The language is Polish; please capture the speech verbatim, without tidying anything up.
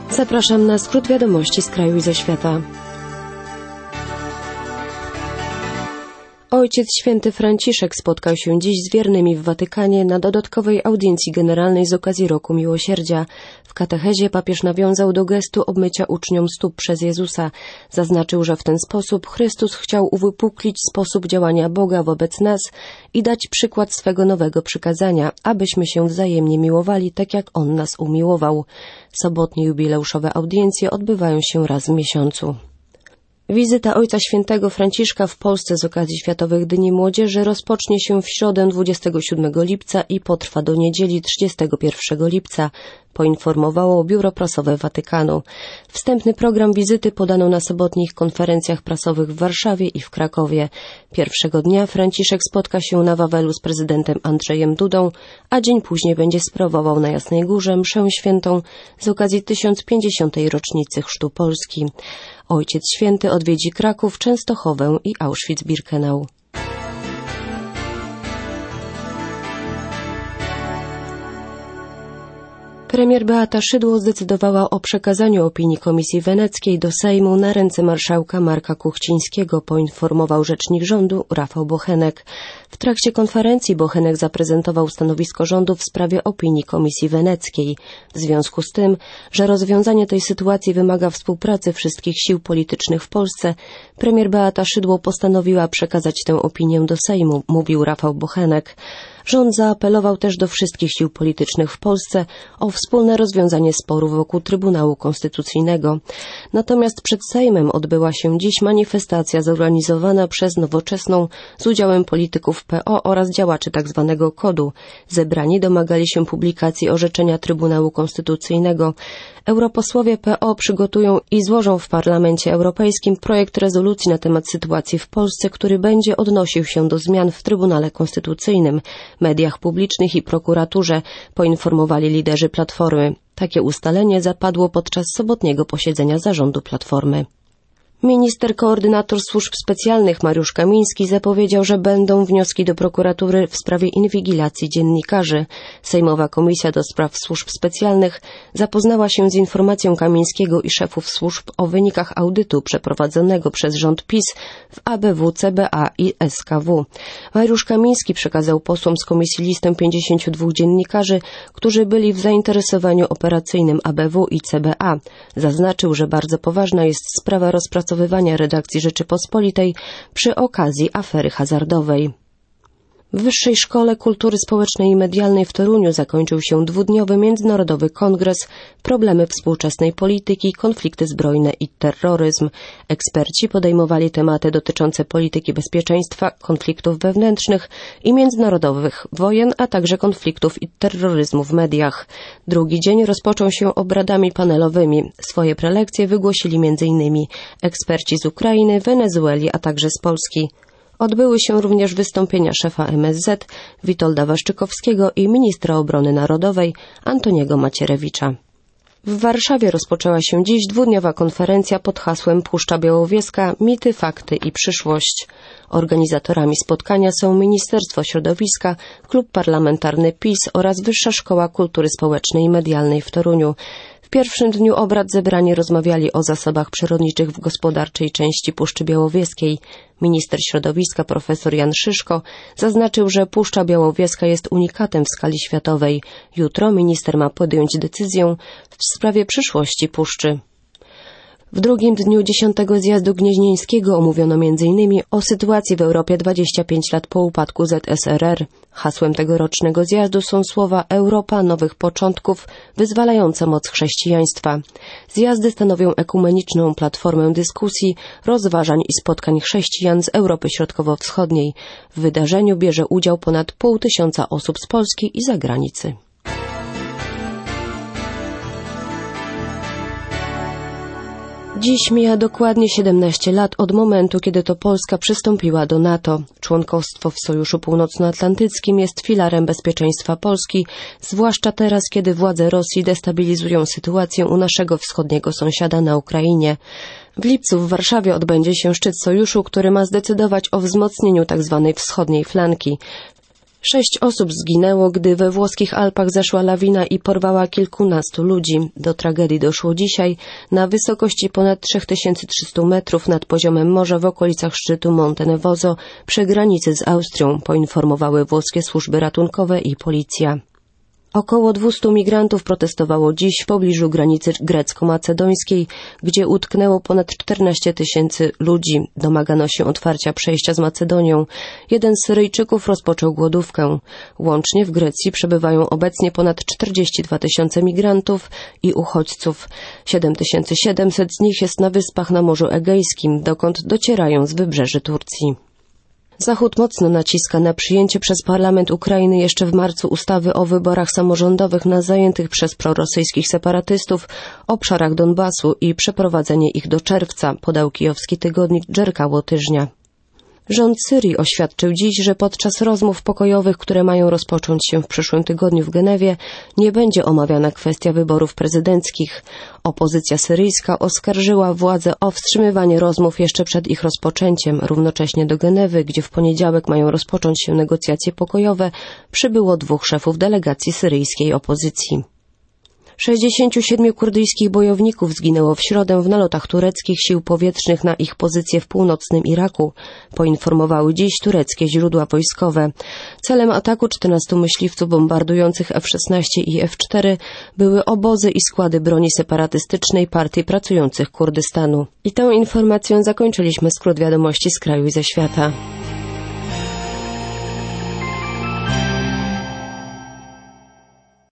Zapraszam na skrót wiadomości z kraju i ze świata. Ojciec Święty Franciszek spotkał się dziś z wiernymi w Watykanie na dodatkowej audiencji generalnej z okazji Roku Miłosierdzia. W katechezie papież nawiązał do gestu obmycia uczniom stóp przez Jezusa. Zaznaczył, że w ten sposób Chrystus chciał uwypuklić sposób działania Boga wobec nas i dać przykład swego nowego przykazania, abyśmy się wzajemnie miłowali tak, jak On nas umiłował. Sobotnie jubileuszowe audiencje odbywają się raz w miesiącu. Wizyta Ojca Świętego Franciszka w Polsce z okazji Światowych Dni Młodzieży rozpocznie się w środę dwudziestego siódmego lipca i potrwa do niedzieli trzydziestego pierwszego lipca, poinformowało Biuro Prasowe Watykanu. Wstępny program wizyty podano na sobotnich konferencjach prasowych w Warszawie i w Krakowie. Pierwszego dnia Franciszek spotka się na Wawelu z prezydentem Andrzejem Dudą, a dzień później będzie sprawował na Jasnej Górze mszę świętą z okazji tysiąc pięćdziesiątej rocznicy chrztu Polski. Ojciec Święty odwiedzi Kraków, Częstochowę i Auschwitz-Birkenau. Premier Beata Szydło zdecydowała o przekazaniu opinii Komisji Weneckiej do Sejmu na ręce marszałka Marka Kuchcińskiego, poinformował rzecznik rządu Rafał Bochenek. W trakcie konferencji Bochenek zaprezentował stanowisko rządu w sprawie opinii Komisji Weneckiej. W związku z tym, że rozwiązanie tej sytuacji wymaga współpracy wszystkich sił politycznych w Polsce, premier Beata Szydło postanowiła przekazać tę opinię do Sejmu, mówił Rafał Bochenek. Rząd zaapelował też do wszystkich sił politycznych w Polsce o wspólne rozwiązanie sporu wokół Trybunału Konstytucyjnego. Natomiast przed Sejmem odbyła się dziś manifestacja zorganizowana przez Nowoczesną z udziałem polityków P O oraz działaczy tzw. kodu. Zebrani domagali się publikacji orzeczenia Trybunału Konstytucyjnego. Europosłowie P O przygotują i złożą w Parlamencie Europejskim projekt rezolucji na temat sytuacji w Polsce, który będzie odnosił się do zmian w Trybunale Konstytucyjnym, mediach publicznych i prokuraturze, poinformowali liderzy Platformy. Takie ustalenie zapadło podczas sobotniego posiedzenia zarządu Platformy. Minister koordynator służb specjalnych Mariusz Kamiński zapowiedział, że będą wnioski do prokuratury w sprawie inwigilacji dziennikarzy. Sejmowa Komisja do Spraw Służb Specjalnych zapoznała się z informacją Kamińskiego i szefów służb o wynikach audytu przeprowadzonego przez rząd PiS w A B W, C B A i S K W. Mariusz Kamiński przekazał posłom z komisji listę pięćdziesięciu dwóch dziennikarzy, którzy byli w zainteresowaniu operacyjnym A B W i C B A. Zaznaczył, że bardzo poważna jest sprawa rozpracowania redakcji Rzeczypospolitej przy okazji afery hazardowej. W Wyższej Szkole Kultury Społecznej i Medialnej w Toruniu zakończył się dwudniowy międzynarodowy kongres Problemy współczesnej polityki, konflikty zbrojne i terroryzm. Eksperci podejmowali tematy dotyczące polityki bezpieczeństwa, konfliktów wewnętrznych i międzynarodowych wojen, a także konfliktów i terroryzmu w mediach. Drugi dzień rozpoczął się obradami panelowymi. Swoje prelekcje wygłosili m.in. eksperci z Ukrainy, Wenezueli, a także z Polski. Odbyły się również wystąpienia szefa M S Z Witolda Waszczykowskiego i ministra obrony narodowej Antoniego Macierewicza. W Warszawie rozpoczęła się dziś dwudniowa konferencja pod hasłem Puszcza Białowieska – mity, fakty i przyszłość. Organizatorami spotkania są Ministerstwo Środowiska, Klub Parlamentarny PiS oraz Wyższa Szkoła Kultury Społecznej i Medialnej w Toruniu. W pierwszym dniu obrad zebrani rozmawiali o zasobach przyrodniczych w gospodarczej części Puszczy Białowieskiej. Minister środowiska profesor Jan Szyszko zaznaczył, że Puszcza Białowieska jest unikatem w skali światowej. Jutro minister ma podjąć decyzję w sprawie przyszłości puszczy. W drugim dniu dziesiątego zjazdu gnieźnieńskiego omówiono między innymi o sytuacji w Europie dwadzieścia pięć lat po upadku Z S R R. Hasłem tegorocznego zjazdu są słowa Europa nowych początków, wyzwalająca moc chrześcijaństwa. Zjazdy stanowią ekumeniczną platformę dyskusji, rozważań i spotkań chrześcijan z Europy Środkowo-Wschodniej. W wydarzeniu bierze udział ponad pół tysiąca osób z Polski i zagranicy. Dziś mija dokładnie siedemnaście lat od momentu, kiedy to Polska przystąpiła do NATO. Członkostwo w Sojuszu Północnoatlantyckim jest filarem bezpieczeństwa Polski, zwłaszcza teraz, kiedy władze Rosji destabilizują sytuację u naszego wschodniego sąsiada na Ukrainie. W lipcu w Warszawie odbędzie się szczyt Sojuszu, który ma zdecydować o wzmocnieniu tzw. wschodniej flanki. Sześć osób zginęło, gdy we włoskich Alpach zeszła lawina i porwała kilkunastu ludzi. Do tragedii doszło dzisiaj na wysokości ponad trzy tysiące trzysta metrów nad poziomem morza w okolicach szczytu Monte Nevoso przy granicy z Austrią, poinformowały włoskie służby ratunkowe i policja. Około dwustu migrantów protestowało dziś w pobliżu granicy grecko-macedońskiej, gdzie utknęło ponad czternaście tysięcy ludzi. Domagano się otwarcia przejścia z Macedonią. Jeden z Syryjczyków rozpoczął głodówkę. Łącznie w Grecji przebywają obecnie ponad czterdzieści dwa tysiące migrantów i uchodźców. siedem tysięcy siedemset z nich jest na wyspach na Morzu Egejskim, dokąd docierają z wybrzeży Turcji. Zachód mocno naciska na przyjęcie przez parlament Ukrainy jeszcze w marcu ustawy o wyborach samorządowych na zajętych przez prorosyjskich separatystów obszarach Donbasu i przeprowadzenie ich do czerwca, podał kijowski tygodnik Dżerka Łotyżnia. Rząd Syrii oświadczył dziś, że podczas rozmów pokojowych, które mają rozpocząć się w przyszłym tygodniu w Genewie, nie będzie omawiana kwestia wyborów prezydenckich. Opozycja syryjska oskarżyła władze o wstrzymywanie rozmów jeszcze przed ich rozpoczęciem. Równocześnie do Genewy, gdzie w poniedziałek mają rozpocząć się negocjacje pokojowe, przybyło dwóch szefów delegacji syryjskiej opozycji. sześćdziesięciu siedmiu kurdyjskich bojowników zginęło w środę w nalotach tureckich sił powietrznych na ich pozycje w północnym Iraku, poinformowały dziś tureckie źródła wojskowe. Celem ataku czternastu myśliwców bombardujących F szesnaście i F cztery były obozy i składy broni separatystycznej Partii Pracujących Kurdystanu. I tą informacją zakończyliśmy skrót wiadomości z kraju i ze świata.